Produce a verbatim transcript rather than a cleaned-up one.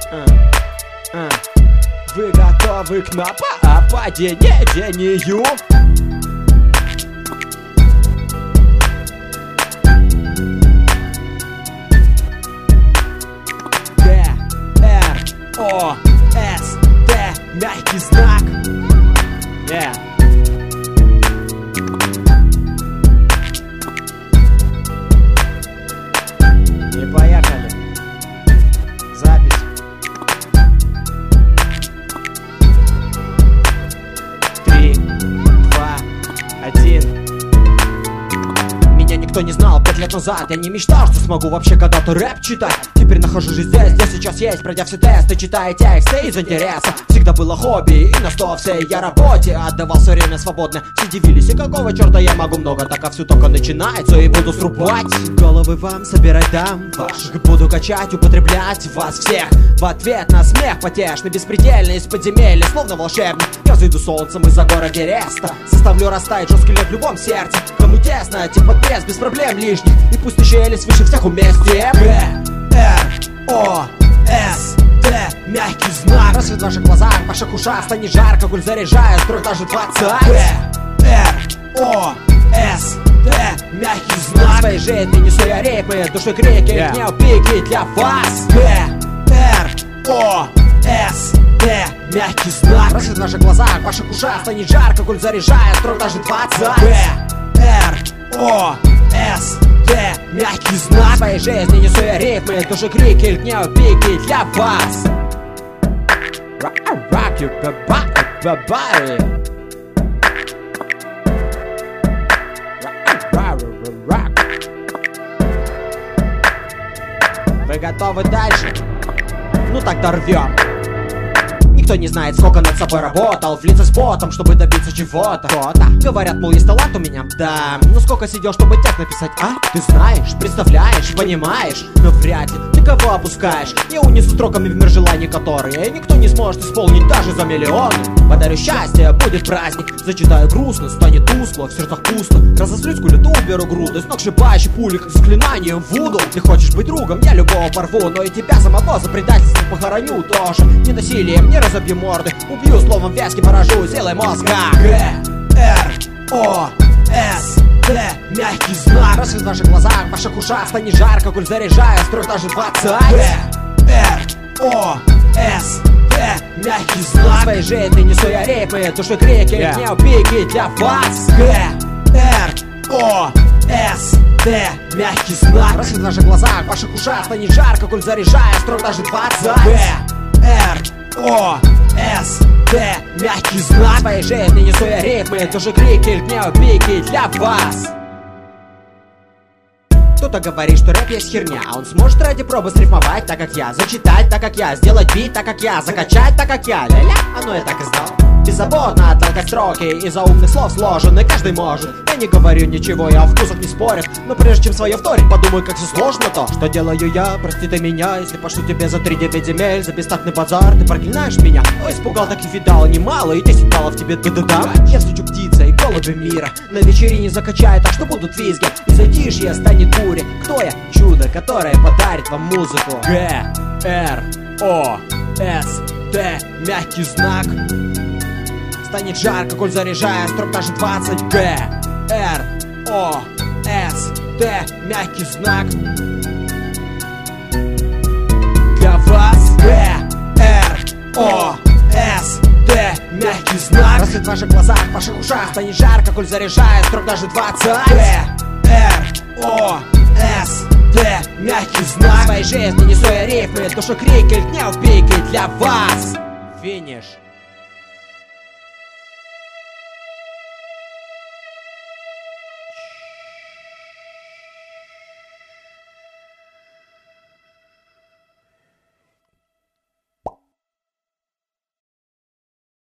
А, а. Вы готовы к нападению? Д, Р, О, С, Т, мягкий знак. Yeah. И поехали. Запись. Три, два, один. Меня никто не знал пять лет назад. Я не мечтал, что смогу вообще когда-то рэп читать. Теперь нахожусь же здесь, где сейчас есть. Пройдя все тесты, читая тексты из интереса. Всегда было хобби и на сто всей я работе отдавал все время свободно. Все дивились, и какого черта я могу много, так а все только начинается и буду срубать. Головы вам собирать дам ваших, буду качать, употреблять вас всех. В ответ на смех потешный, беспредельный, из подземелья, словно волшебник. Я взойду солнцем из-за гора Эвереста. Заставлю растаять жесткий лед в любом сердце. Кому тесно, типа пресс, без проблем лишних. И пусть еще еле свыше всех уместим. Г, Р, О, С, Т, мягкий знак. Рассвет в ваших глазах, в ваших ушах станет жарко, коль заряжаю строй даже двадцать. Г, Р, О, С, Т, мягкий знак. В своей жизни несу я ритмы, душой крики, yeah. Не пики для вас. Г, Р, О, С, Т, мягкий знак. Рассвет в ваших глазах, в ваших ушах станет жарко, коль заряжаю строй даже двадцать. Г, Р, О, С, Т, мягкий знак. В своей жизни несу я ритмы, душой крики, льгнею пики для вас. Rock you, bye-bye. Вы готовы дальше? Ну тогда рвем. Никто не знает, сколько над собой работал, влиться с потом, чтобы добиться чего-то. Кто-то говорят, мол, есть талант у меня. Да, ну сколько сидел, чтобы текст написать, а? Ты знаешь, представляешь, понимаешь, но вряд ли ты кого опускаешь. Я унесу строками в мир желаний, которые никто не сможет исполнить даже за миллионы. Подарю счастье, будет праздник. Зачитаю грустно, станет тускло, в сердцах пусто. Разозлюсь, коли ту уберу грудой, сногсшибающий пули, как заклинанием вуду. Ты хочешь быть другом, я любого порву, но и тебя самого за предательство похороню тоже. Не насилием, не разобью морды, убью словом вязки, поражу силой мозга. Г, Р, О, С, Т, мягкий знак. Рассвет в ваших глазах, в ваших ушах станет жарко, коль заряжаю строй даже двадцать. Г, Р, О, С, Т, мягкий знак. В своей жизни несу я ритмы, душой крики, yeah. Не пики для вас. Г, Р, О, С, Т, мягкий знак. Рассвет в ваших глазах, в ваших ушах станет жарко, коль заряжаю строй даже двадцать. Г, Р, О, С, Т, мягкий знак. В своей жизни несу я ритмы, душой крики, льгнею пики для вас. Кто-то говорит, что рэп есть херня, а он сможет ради пробы срифмовать так, как я, зачитать так, как я, сделать бит так, как я, закачать так, как я. Ля-ля, а ну я так и знал. Беззаботно оттолкать строки, из-за умных слов сложены, каждый может. Я не говорю ничего, я о вкусах не спорю, но прежде чем свое вторить, подумай, как все сложно то, что делаю я, прости ты меня, если пошлю тебе за три девять земель, за бестактный базар, ты проклинаешь меня. Ой, испугал, так и видал немало, и десять баллов тебе ты-да-да. Я стучу птица и голуби мира, на вечерине закачаю так, что будут визги, и затишье станет буря. Кто я? Чудо, которое подарит вам музыку. Г, Р, О, С, Т, мягкий знак. Станет жарко, коль заряжаю строк даже двадцать. Г, Р, О, С, Т, мягкий знак. Для вас. Г, Р, О, С, Т, мягкий знак. Рассвет в ваших глазах, в ваших ушах станет жарко, коль заряжаю строк даже двадцать. Г, Р, О, С, Т, мягкий знак. В своей жизни несу я рифмы, душой крики, льгнею пики для вас. Финиш.